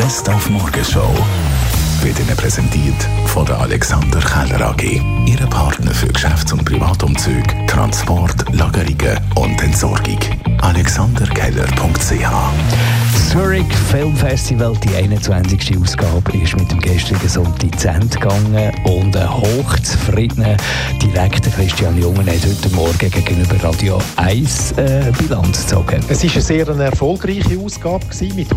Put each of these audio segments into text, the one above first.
Best auf Morgenshow wird Ihnen präsentiert von der Alexander Keller AG. Ihre Partner für Geschäfts- und Privatumzüge, Transport, Lagerungen und Entsorgung. alexanderkeller.ch. Zurich Film Festival, die 21. Ausgabe, ist mit dem gestrigen Sonntag zu Ende gegangen und ein hochzufriedener Direktor Christian Jungen hat heute Morgen gegenüber Radio 1 Bilanz gezogen. Es war eine sehr erfolgreiche Ausgabe mit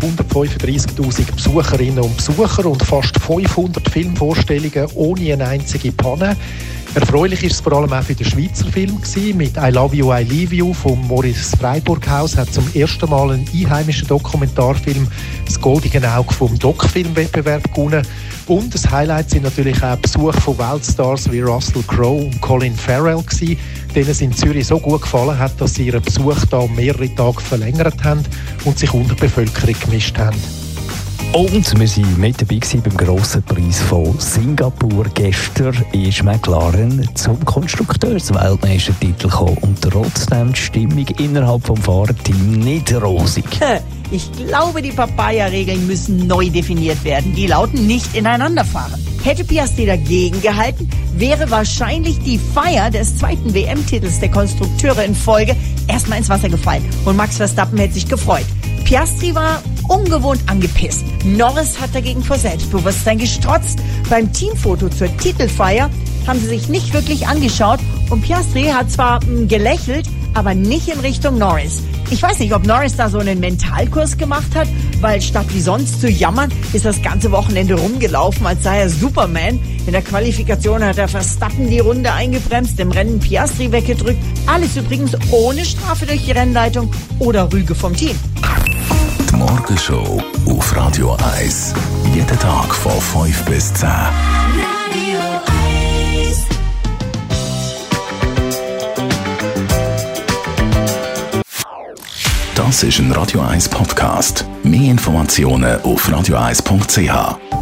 135'000 Besucherinnen und Besuchern und fast 500 Filmvorstellungen ohne eine einzige Panne. Erfreulich ist es vor allem auch für den Schweizer Film gewesen. Mit «I Love You, I Leave You» vom Maurice Freiburghaus hat zum ersten Mal ein einheimischer Dokumentarfilm das Goldene Auge vom Doc-Filmwettbewerb gewonnen. Und das Highlight sind natürlich auch Besuche von Weltstars wie Russell Crowe und Colin Farrell gewesen, denen es in Zürich so gut gefallen hat, dass sie ihren Besuch da um mehrere Tage verlängert haben und sich unter die Bevölkerung gemischt haben. Und wir waren mit dabei beim grossen Preis von Singapur. Gestern ist McLaren zum Konstrukteursweltmeistertitel gekommen und trotzdem die Stimmung innerhalb des Fahrerteams nicht rosig. Ich glaube, die Papaya-Regeln müssen neu definiert werden. Die lauten nicht ineinander fahren. Hätte Piastri dagegen gehalten, wäre wahrscheinlich die Feier des zweiten WM-Titels der Konstrukteure in Folge erstmal ins Wasser gefallen. Und Max Verstappen hätte sich gefreut. Piastri war ungewohnt angepisst. Norris hat dagegen vor Selbstbewusstsein gestrotzt. Beim Teamfoto zur Titelfeier haben sie sich nicht wirklich angeschaut und Piastri hat zwar gelächelt, aber nicht in Richtung Norris. Ich weiß nicht, ob Norris da so einen Mentalkurs gemacht hat, weil statt wie sonst zu jammern, ist das ganze Wochenende rumgelaufen, als sei er Superman. In der Qualifikation hat er Verstappen die Runde eingebremst, im Rennen Piastri weggedrückt. Alles übrigens ohne Strafe durch die Rennleitung oder Rüge vom Team. Die Morgenshow auf Radio 1. Jeden Tag von 5 bis 10. Radio 1. Das ist ein Radio 1 Podcast. Mehr Informationen auf radio1.ch.